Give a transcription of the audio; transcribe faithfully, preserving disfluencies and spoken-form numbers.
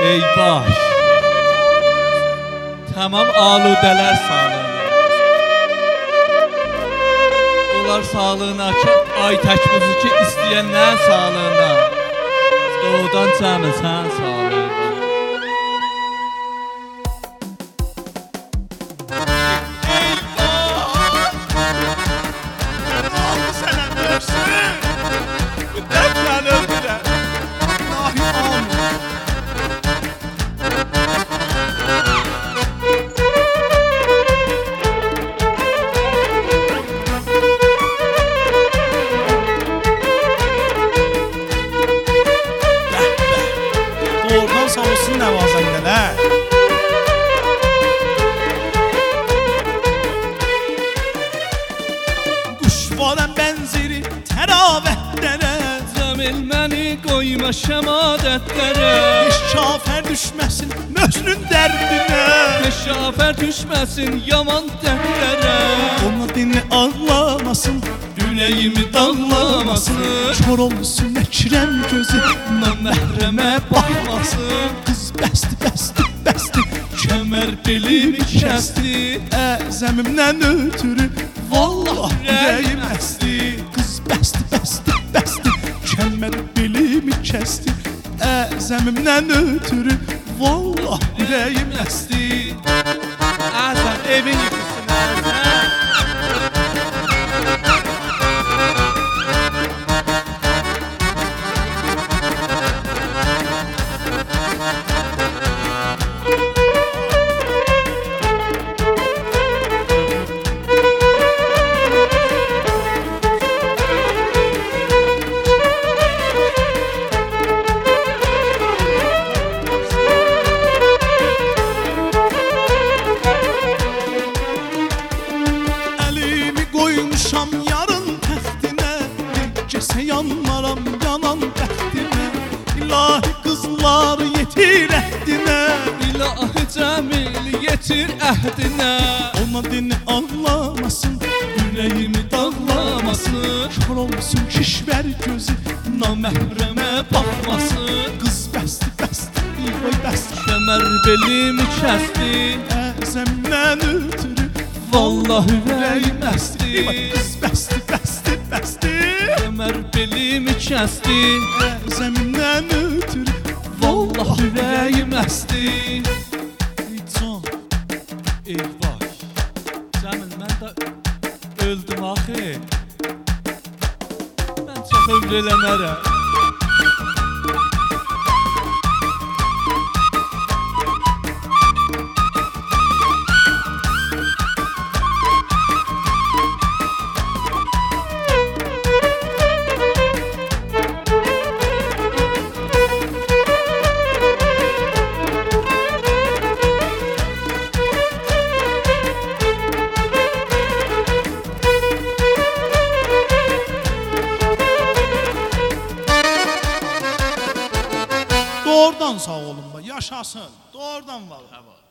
Ey baş. Tamam aludələr sağlığına. Onlar sağlığına ki, ay tək buzu ki istəyənlərin sağlığına. Doğudan cəmi sən sağlığına. Oradan sağ olsun nəvazəndələr. Quşvadan bənziri təravətlərə, Cəmil məni qoyma şəmadətlərə, Şafər düşməsin möhnün dərdinə, Şafər düşməsin yaman dərdlərə, Ona dini ağlamasın, ürəyimi dağlamasın, Kör olsun əkrəm gözü, məhrəmə baxmasın. Qız bəsti, bəsti, bəsti, Kəmər belimi kəsdi, əzəmimdən ötürü, vallah ürəyim əsdi. Qız bəsti, bəsti, bəsti, kəmər belimi kəsdi, əzəmimdən ötürü, vallah ürəyim əsdi. Əzəm evin yıxısın əzəm. Qoymuşam yarın təxtinə, Gecəsə yanmaram yanan bəxtinə, İlahi qızlar yetir əhdinə, İlahi Cəmil yetir əhdinə, Ona dini ağlamasın, ürəyimi dağlamasın, Kör olsun kişvər gözü, naməhrəmə baxmasın. Qız bəsti, bəsti, iy bəsti, Kəmər belimi kəsdi, əzəmdən ötürü, vallah ürəyim əsdi. Qız bəsti, bəsti, bəsti, Kəmər belimi kəsdi, əzəmdən ötürü, vallah ürəyim əsdi. Ey can, Ey baş. Cəmil mən də öldüm axı. Mən çox ömr eləmərəm. Doğrudan sağ olun, yaşasın, doğrudan vallahi.